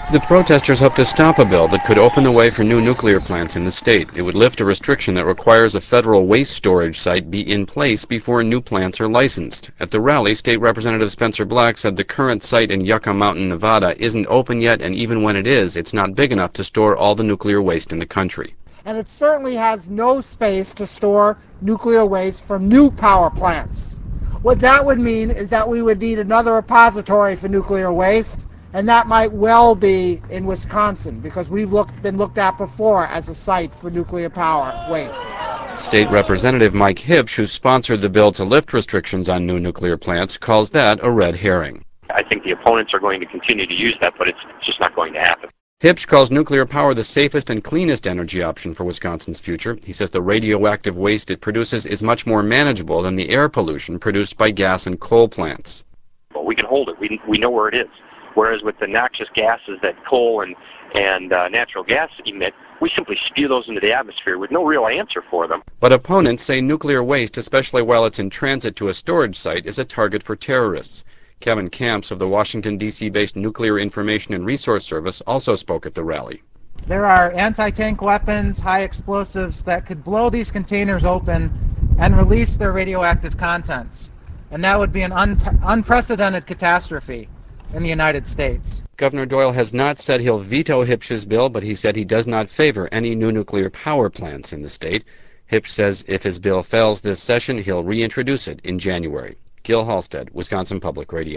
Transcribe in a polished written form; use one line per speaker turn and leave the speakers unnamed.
The protesters hope to stop a bill that could open the way for new nuclear plants in the state. It would lift a restriction that requires a federal waste storage site be in place before new plants are licensed. At the rally, State Representative Spencer Black said the current site in Yucca Mountain, Nevada isn't open yet, and even when it is, it's not big enough to store all the nuclear waste in the country.
And it certainly has no space to store nuclear waste from new power plants. What that would mean is that we would need another repository for nuclear waste, and that might well be in Wisconsin, because we've been looked at before as a site for nuclear power waste.
State Representative Mike Hipsch, who sponsored the bill to lift restrictions on new nuclear plants, calls that a red herring.
I think the opponents are going to continue to use that, but it's just not going to happen.
Hipsch calls nuclear power the safest and cleanest energy option for Wisconsin's future. He says the radioactive waste it produces is much more manageable than the air pollution produced by gas and coal plants.
Well, we can hold it. We know where it is. Whereas with the noxious gases that coal and natural gas emit, we simply spew those into the atmosphere with no real answer for them.
But opponents say nuclear waste, especially while it's in transit to a storage site, is a target for terrorists. Kevin Camps of the Washington, D.C.-based Nuclear Information and Resource Service also spoke at the rally.
There are anti-tank weapons, high explosives that could blow these containers open and release their radioactive contents. And that would be an unprecedented catastrophe in the United States.
Governor Doyle has not said he'll veto Hipsch's bill, but he said he does not favor any new nuclear power plants in the state. Hipsch says if his bill fails this session, he'll reintroduce it in January. Gil Halstead, Wisconsin Public Radio.